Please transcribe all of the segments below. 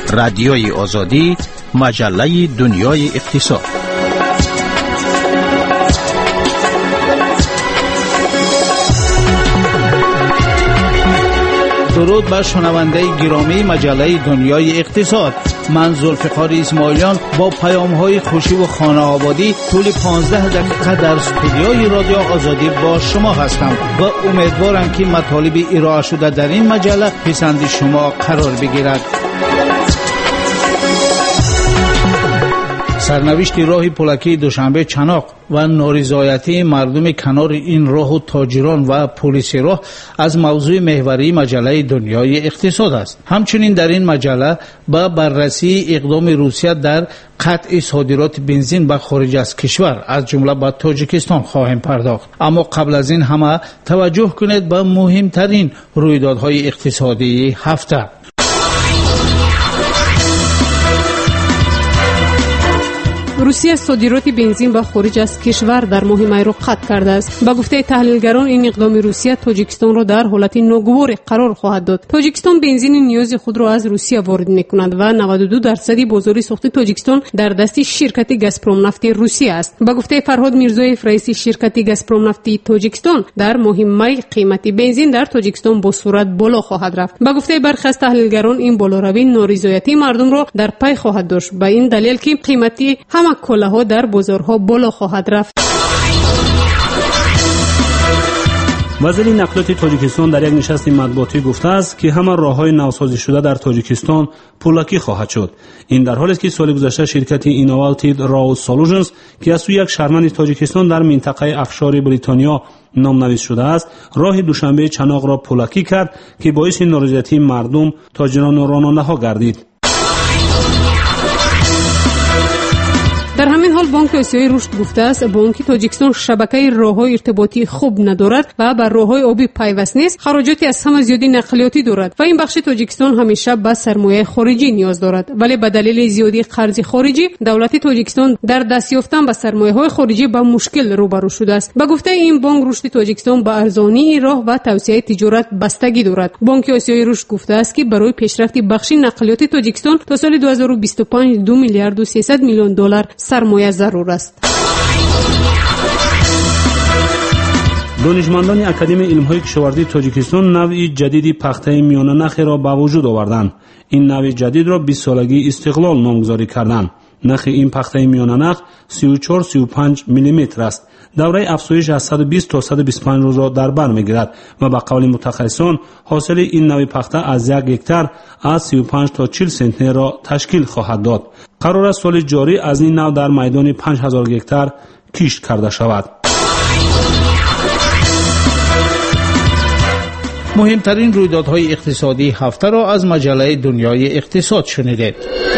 رادیوی آزادی، مجله دنیای اقتصاد. درود بر شنونده گرامی مجله دنیای اقتصاد. من ذوالفقار اسماعیلیان با پیام‌های خوشی و خانه آبادی طول 15 دقیقه در استودیوی رادیو آزادی با شما هستم و امیدوارم که مطالب ارائه شده در این مجله پسند شما قرار بگیرد. سرنوشت راه پولکی دوشنبه چناق و نارضایتی مردم کنار این راه و تاجران و پلیس راه از موضوع محوری مجله دنیای اقتصاد است. همچنین در این مجله با بررسی اقدام روسیه در قطع صادرات بنزین به خارج از کشور از جمله به تاجیکستان خواهیم پرداخت. اما قبل از این همه توجه کنید به مهمترین رویدادهای اقتصادی هفته. روسیه صادرات بنزین به خارج از کشور در ماه می را قطع کرده است. با گفته تحلیلگران این اقدام روسیه تاجیکستان را در حالت ناگوار قرار خواهد داد. تاجیکستان بنزین نیاز خود را از روسیه وارد می‌کند و 92% بازار سوخت تاجیکستان در دست شرکت گازپروم نفت روسیه است. با گفته فرهاد میرزایف رئیس شرکت گازپروم نفت تاجیکستان در ماه می قیمت بنزین در تاجیکستان با سرعت بالا خواهد رفت. با گفته برخی از تحلیلگران این بالاروی نارضایتی مردم را در پی خواهد داشت به این دلیل که قیمتی کالاها در بازارها بالا خواهد رفت. وزیر نقلیات تاجیکستان در یک نشست مطبوعاتی گفته است که همه راه‌های نوسازی شده در تاجیکستان پولکی خواهد شد. این در حالی است که سال گذشته شرکت اینوواتید راو سولوشنز که از سوی یک شهروند تاجیکستان در منطقه افشار بریتانیا نامنویس شده است، راه دوشنبه چناق را پولکی کرد که باعث نارضایتی مردم، تاجران و راننده‌ها گردید. در همین حال بانک آسیایی رشد گفته است بانک تاجیکستان شبکه راه‌های ارتباطی خوب ندارد و بر راه‌های آبی پیوست نیست، خراجاتی از همه زیادی نقلیاتی دارد و این بخش تاجیکستان همیشه به سرمایه خارجی نیاز دارد، ولی به دلیل زیادی قرض خارجی دولت تاجیکستان در دست یافتن به سرمایه‌های خارجی با مشکل روبرو شده است. به گفته این بانک رشد تاجیکستان به ارزانی راه و توسعه تجارت بستگی دارد. بانک آسیایی رشد گفته است که برای پیشرفت بخش نقلیات تاجیکستان تا سال 2025 2 میلیارد و 300 میلیون دلار سرمایه ضرور است. دانشمندان اکادمی علم‌های کشاورزی تاجیکستان نوعی جدید پخته میانه نخ را به وجود آوردند. این نوع جدید را 20 سالگی استقلال نامگذاری کردند. نخ این پخته میانه نخ 34-35 میلیمتر است. دوره افزایش از 120 تا 125 روز را در بر میگیرد و به قول متخصصان حاصل این نوع پخته از 1 هکتار از 35 تا 40 سنتنر را تشکیل خواهد داد. قرار است سال جاری از این نوع در میدان 5000 هکتار کشت کرده شود. مهمترین رویدادهای اقتصادی هفته را از مجله دنیای اقتصاد شنیدید.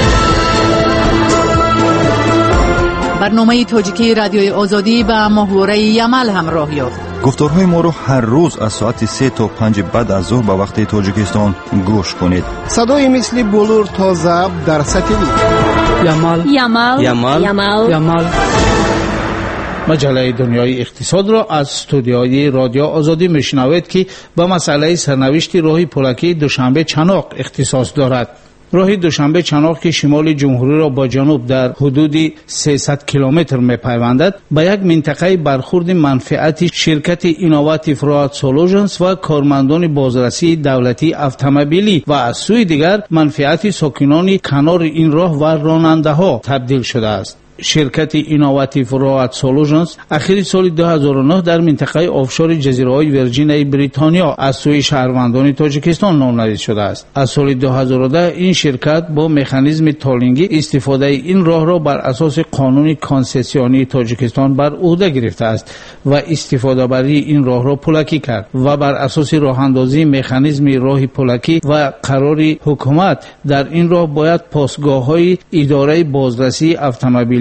برنامه تاجیکی رادیوی آزادی به محوره یمل همراه یافت. گفتارهای ما رو هر روز از ساعت 3 تا 5 بعد از ظهر به وقت تاجیکستان گوش کنید. صدای مثل بلور تا ضبط در ساتلیت. یمل. مجله دنیای اقتصاد را از استودیوی رادیو آزادی میشنوید که به مسئله سرنوشت راه پولکی دوشنبه چناق اختصاص دارد. راه دوشنبه چناق که شمال جمهوری را با جنوب در حدود 300 کیلومتر می‌پیوندد، به یک منطقه برخورد منفعت شرکت اینوواتیو راو سولوشنز و کارمندان بازرسی دولتی اتومبیلی و از سوی دیگر منفعت ساکنان کنار این راه و راننده‌ها تبدیل شده است. شرکت اینوواتیو راو سولوشنز اخیر سال 2009 در منطقه آفشور جزیره‌های ویرجینی بریتانیا از سوی شهروندان تاجیکستان نامنویس شده است. از سال 2010 این شرکت با مکانیزم تالینگی استفاده این راه را بر اساس قانون کنسسیونی تاجیکستان بر عهده گرفته است و استفاده بری این راه را پولکی کرد و بر اساس راه اندازی مکانیزم راه پولکی و قرار حکومت در این راه باید پاسگاه‌های اداره بازرسی اتومبیلی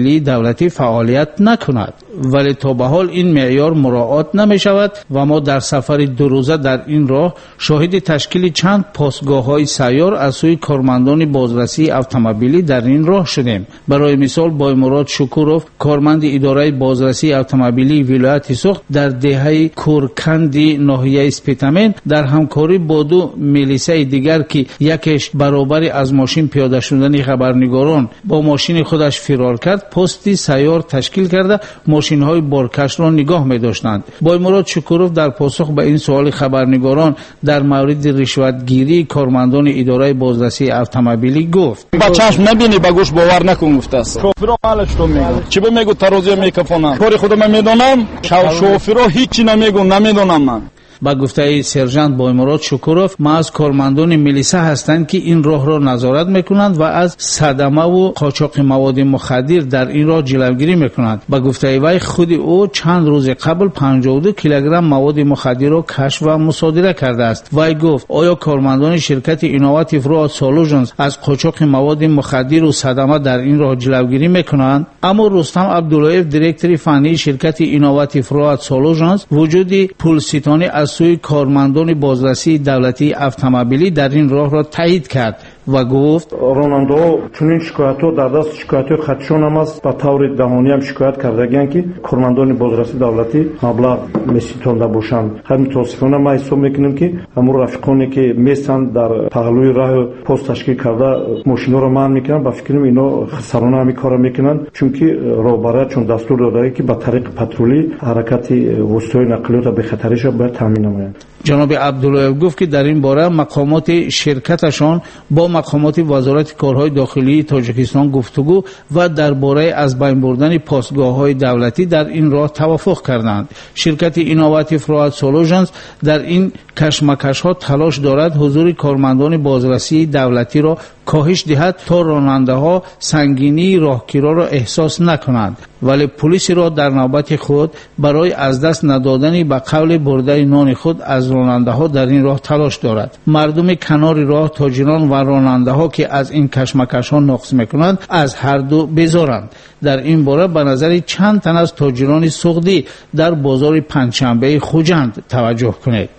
автомобили давлатӣ фаъолият накунад. вале то ба ҳол ин меъёр муроат намешавад ва мо дар сафари дурӯза дар ин роҳ шоҳиди ташкили чанд постгоҳҳои сайёр аз сӯи кормандони бозрасии автомобилӣ дар ин роҳ шудем. барои мисол Боймурод Шукуров, корманди идораи бозрасии автомобилии вилояти Суғд дар деҳаи Курканди ноҳияи Спитамен дар ҳамкорӣ бо ду милисаи дигар ки якеш баробари аз мошин пиёда шудани хабарнигорон бо мошини худаш фирор кард, пости сайёр ташкил карда мошинҳои боркашро нигоҳ медоштанд. Боймурод Шукуров дар посух ба ин суоли хабарнигорон дар мавриди ришватгирии кормандони идораи бозрасии автомобилӣ гуфт: ба чашм набини, ба гӯш бовар накун гуфтааст. Шофиро ҳала что мегӯ, чӣ бо мегӯ тарозия мекафонам. Кори худам медонам, шофиро ҳичи намегӯ, намедонам ман. ба гуфтаи сержант Боймурод Шукуров, маъз кормандони милиса ҳастанд ки ин роҳро назорат мекунанд ва аз садамаву қочоқи маводи мухаддир дар ин роҳ ҷилавгирӣ мекунанд. ба гуфтаи вай, худи ӯ чанд рӯзи қабл 52 килограмм маводи мухаддирро кашф ва мусодира кардааст. вай гуфт: оё кормандони ширкати Innovative Road Solutions аз қочоқи маводи мухаддиру садама дар ин роҳ ҷилавгирӣ мекунанд? аммо Рустам Абдуллоев, директори фаннии ширкати Innovative Road Solutions, вуҷуди пулситонӣ аз сӯи кормандони бозрасии давлатии автомобилӣ дар ин роҳро таъид кард ва гуфт: ронандаҳо чунин шикоятҳо дар даст шикоятҳои хатшон ҳам аст. ба таври даҳонӣ ҳам шикоят кардагиянд ки кормандони бозрасии давлатӣ маблағ меситонда бошанд. ҳам мутаассифона ма ҳисоб мекунем ки ҳамун рафиқоне ки местанд дар паҳлӯи раҳу пост ташкил карда мошинҳоро манъ мекунанд, ба фикрам ино хисарона ҳамин корро мекунанд, чунки роҳбария чун дастур додааст ки ба тариқи патрулӣ ҳаракати воситаҳои нақлиёта бехатариша бояд таъмин намоянд. ҷаноби Абдуллоев гуфт ки дар ин бора мақомоти ширкаташон бо мақомоти вазорати корҳои дохилии Тоҷикистон гуфтугӯ ва дар бораи аз байн бурдани постгоҳҳои давлатӣ дар ин роҳ тавофуқ карданд. ширкати Innovative Road Solutions дар ин кашмакашҳо талош дорад ҳузури кормандони бозрасии давлатиро коҳиш диҳад то ронандаҳо сангинии роҳгироро эҳсос накунанд. вале пулиси роҳ дар навбати худ барои аз даст надодани ба қавли бурдаи нони худ аз ронандаҳо дар ин роҳ талош дорад. мардуми канори роҳ, тоҷирон ва ронандаҳо ки аз ин кашмакашҳо нуқс мекунанд, аз ҳарду безоранд. дар ин бора ба назари чанд тан аз тоҷирони суғдӣ дар бозори панҷшанбеи Хуҷанд таваҷҷӯҳ кунед.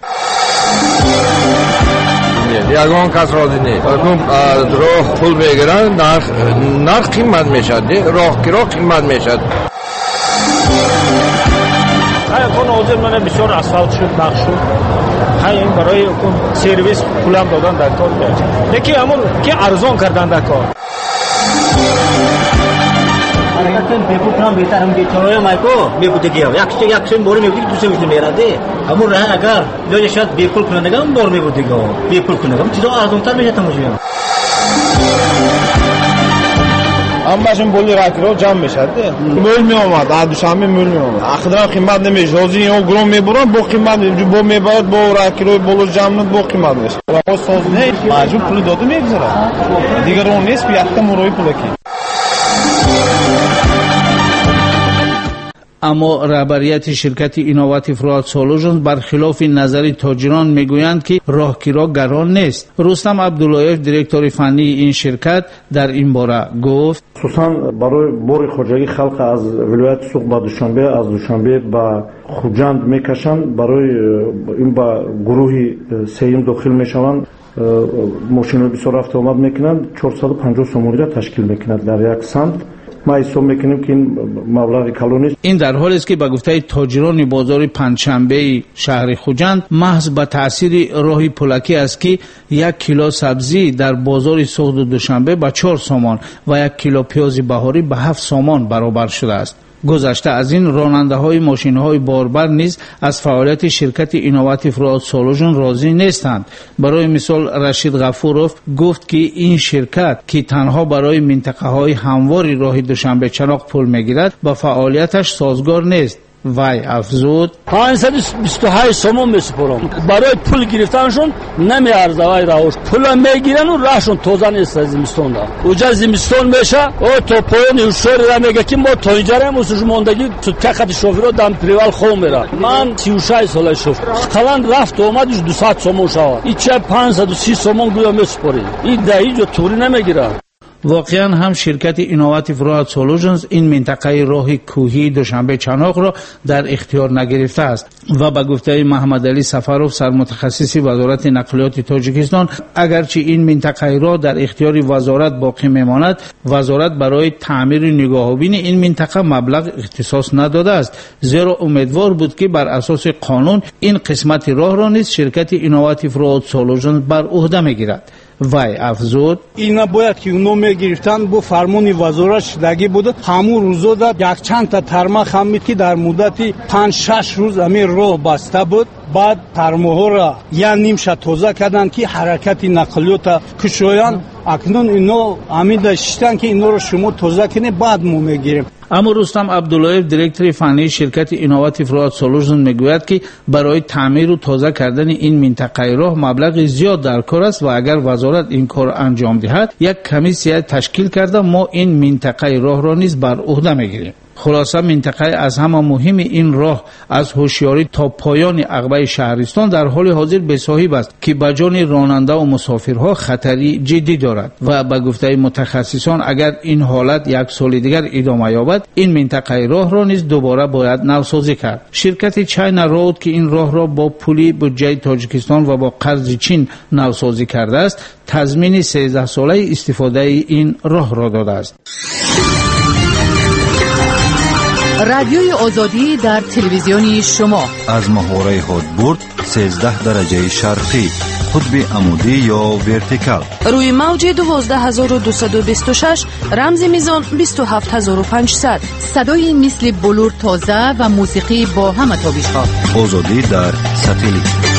ягон кас розӣ нест. аз роҳ пул мегиранд, нарх қимат мешад, роҳгиро қимат мешад. ҳайкон ҳозир мана бисёр асфалт шуд, нақш шуд. ҳай ин барои сервис пулам додан дар кор меяд. лекин ҳамон ки арзон кардан дар кор. Harakaten bepul plan betar हम बेचोया माइको बेपुते गया yakşe boru mevdi ki düşe düşe merade ama raha agar böyle şart bepul kullanacağım boru mevdi go bepul kullanacağım çizo arzontar meşatam hocam Амбашин боли ракиро ҷамъ мешад. Мӯл меомад, аз душанбе мӯл меомад. Ахидрам қимат немешад. Ҳозир ин гром мебурад, бо қимат бо мебарад, бо ракирои боло ҷамъ бо қимат мешад. Раҳо соз не, маҷбур пули дода мегузарад. Дигар он нест, якта мурои пулаки. аммо раҳбарияти ширкати Innovative Road Solutions бархилофи назари тоҷирон мегӯянд ки роҳгиро гарон нест. Рустам Абдуллоев, директори фаннии ин ширкат, дар ин бора гуфт: хусусан барои бори хоҷагӣ халқ аз вилояти Суғд ба Душанбе, аз Душанбе ба Хуҷанд мекашанд, барои ин ба гурӯҳи сеюм дохил мешаванд. мошинои бисёр автоомад мекунанд, 450 сомониро ташкил мекунад дар як санд. ما حساب میکنیم که این مبلغ کلان است. این در حالی است که به گفته تاجران بازار پنجشنبه شهر خوجند محض به تاثیر راه پولکی است که 1 کیلو سبزی در بازار سوخت دوشنبه به 4 سامان و 1 کیلو پیاز بهاری به 7 سامان برابر شده است. گذشته از این راننده های ماشین های باربر نیز از فعالیت شرکت Innovative Road Solutions راضی نیستند. برای مثال رشید غفورов گفت که این شرکت که تنها برای منطقه های هموار راه دوشنبه چراغ پول میگیرد با فعالیتش سازگار نیست. وای افزود 528 سومون میسپرم برای پول گرفتنشون نمیارزه وای راوش پول میگیرن و راهشون توزن است از زمستون دا اوجا زمستون میشه او تو پایین شوری را میگه که ما تا اینجا هم واسه موندگی تو تخت شوفر دام پریوال خوم میره من 36 سال شوفر قلان رفت اومدش 200 سومون شو این چه 530 سومون گویا میسپری این دایی جو توری نمیگیره. واقعا هم شرکت اینوواتیو رود سولوشنز این منطقه راه کوهی دوشنبه چناق را در اختیار نگرفته است و به گفته محمد علی سفروف سرمتخصص وزارت نقلیات تاجیکستان اگرچه این منطقه را در اختیار وزارت باقی میماند وزارت برای تعمیر نگاهبین این منطقه مبلغ اختصاص نداده است زیرا امیدوار بود که بر اساس قانون این قسمت راه را نیز شرکت اینوواتیو رود سولوشنز بر عهده میگیرد. وای افزود اینا باید که اونو میگرفتن با فرمانی وزارت شدگی بود همون روزا در یک چند تا ترمخ هم میدی در مدتی 5-6 روز امیر راه بسته بود بعد ترموها را یا نیم شب تازه کردن که حرکت نقلیات کشایان اکنون اینو امید شدن که اینو رو شما تازه کنه بعد ما میگیریم. اما رستم عبداللهیف دیرکتور فنی شرکت اینوواتیو رود سولوشنز میگوید که برای تعمیر و تازه کردن این منطقه راه مبلغ زیاد در کار است و اگر وزارت این کار انجام دهد یک کمیسیه تشکیل کرده ما این منطقه راه را نیز بر عهده میگیریم. خلاصه منطقه از همه مهم این راه از هوشیاری تا پایان عقبه شهرستان در حال حاضر بساحب است که به جان راننده و مسافرها خطری جدی دارد و به گفته متخصصان اگر این حالت یک سال دیگر ادامه یابد این منطقه راه را نیز دوباره باید نوسازی کرد. شرکت چاینا رود که این راه را با پول بودجه تاجیکستان و با قرض چین نوسازی کرده است تضمین 13 ساله استفاده این راه را داده است. رادیوی آزادی در تلویزیونی شما از محوره هادبورد 13 درجه شرقی قطب عمودی یا ورتیکال روی موج 12226 رمز میزان 27500 صدای مثل بلور تازه و موسیقی با همه تابش‌ها آزادی در ساتلیت.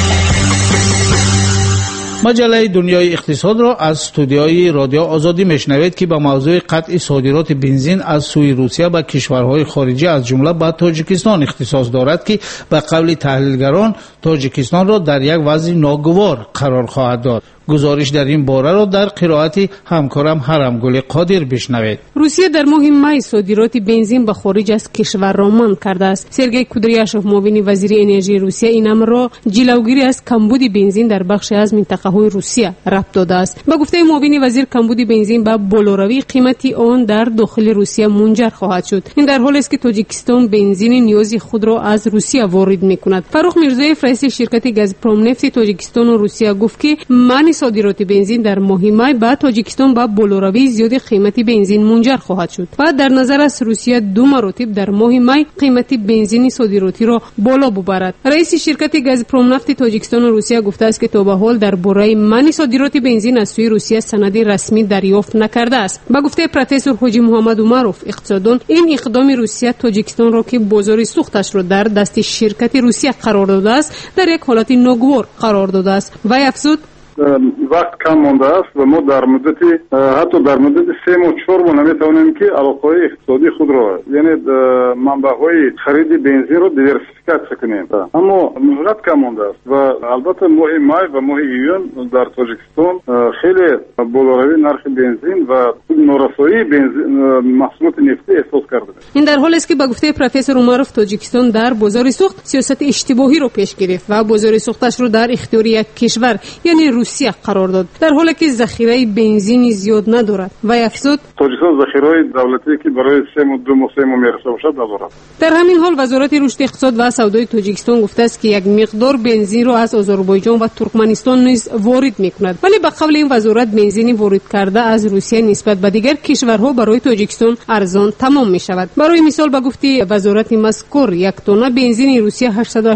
مجله دنیای اقتصاد را از استودیوی رادیو آزادی میشنوید که به موضوع قطع صادرات بنزین از سوی روسیه به کشورهای خارجی از جمله به تاجیکستان اختصاص دارد که به قول تحلیلگران تاجیکستان را در یک وضع ناگوار قرار خواهد داد. گزارش در این باره را در قرائت همکارم حرمگل قادر بشنوید. روسیه در ماه می صادرات بنزین به خارج از کشور را منع کرده است. سرگئی کودریاشوف معاون وزیر انرژی روسیه این امر را جلوگیری از کمبود بنزین در بخشی از منطقه‌های روسیه ربط داده است. به گفته معاون وزیر کمبود بنزین به بالاروی قیمت آن در داخل روسیه منجر خواهد شد. این در حالی است که تاجیکستان بنزین نیازی خود را از روسیه وارد می‌کند. فروخ میرزایف رئیس شرکت گازپروم نفت تاجیکستان و روسیه گفت که صادرات بنزین در ماه می به تاجیکستان با بالاروی زیاد قیمت بنزین منجر خواهد شد و در نظر است روسیه 2 مراتب در ماه می قیمت بنزین صادراتی را بالا ببرد. رئیس شرکت گازپروم نفت تاجیکستان و روسیه گفته است که تا به حال درباره منع صادرات بنزین از سوی روسیه سند رسمی دریافت نکرده است. با گفته پروفسور حاجی محمد عمروف اقتصاددان این اقدام روسیه تاجیکستان را که بازار سوختش را در دست شرکت روسیه قرار داده است در یک حالت ناگوار قرار داده است و افزود وقت کم مانده است و ما در مدت حتی در مدت 3 ماه 4 ماه نمیتوانیم که علاقه‌های اقتصادی خود را یعنی منبع‌های خرید بنزین را دیورسیفیکاسیون کنیم اما مهلت کم مانده است و البته ماه مای و ماه ایون در تاجیکستان خیلی بالاروی نرخ بنزین و نارسایی بنزین محصولات نفتی احساس کرده است. این در حالی است که با گفته پروفسور عمروف تاجیکستان در بازار سوخت سیاست اشتباهی را پیش گرفت و بازار سوختش را در اختیار یک کشور یعنی روسیه قرار داد در حالی که ذخیره بنزین زیاد ندارد و افزود تاجیکستان ذخیره دولتی که برای 3 ماه میرسه باشد ندارد. در همین حال وزارت رشد اقتصاد و سودای تاجیکستان گفته است که یک مقدار بنزین را از آذربایجان و ترکمنستان نیز وارد میکند ولی به قول این وزارت بنزین وارد کرده از روسیه نسبت به دیگر کشورها برای تاجیکستان ارزان تمام می شود. برای مثال به گفته وزارت مذکور یک تن بنزین روسیه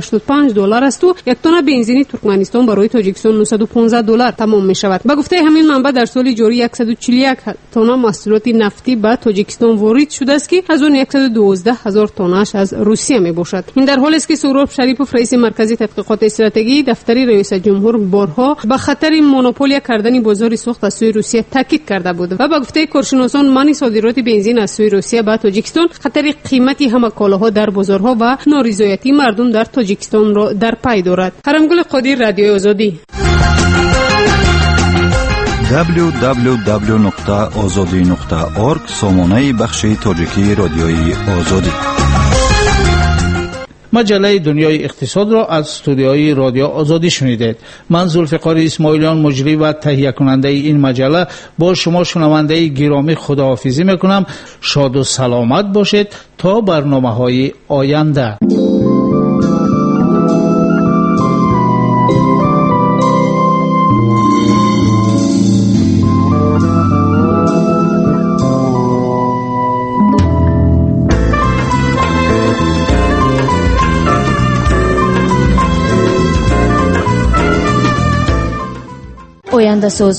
$885 است و یک تن بنزین ترکمنستان برای تاجیکستان $915 تمام می شود. به گفته همین منبع در سال جاری 141 تن محصولات نفتی به تاجیکستان وارد شده است که از آن 112,000 تنش از روسیه می باشد. این در حالی است که سهراب شریپوف رئیس مرکز تحقیقات استراتژی دفتر رئیس جمهور بارها به خطر مونوپولیا کردن بازار سوخت از سوی روسیه تاکید کرده بود و به گفته کارشناسان منع صادرات بنزین از سوی روسیه به تاجیکستان خطر قیمتی همه کالاها در بازارها و نارضایتی مردم در تاجیکستان را در پی دارد. حرمگل قادر، رادیو آزادی. www.azadi.org سامانه بخش تاجیکی رادیوی آزادی. مجله دنیای اقتصاد را از استودیوی رادیو آزادی شنیدید. من ذوالفقار اسماعیلیان مجری و تهیه کننده این مجله با شما شنونده گرامی خداحافظی میکنم. شاد و سلامت باشید تا برنامه‌های آینده. آینده ساز